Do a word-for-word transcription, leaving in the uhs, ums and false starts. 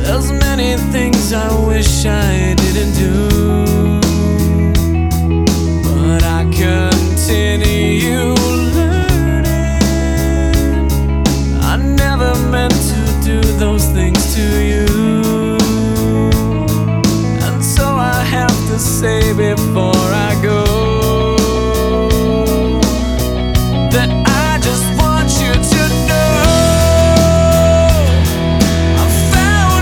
There's many things I wish I didn't do, but I continue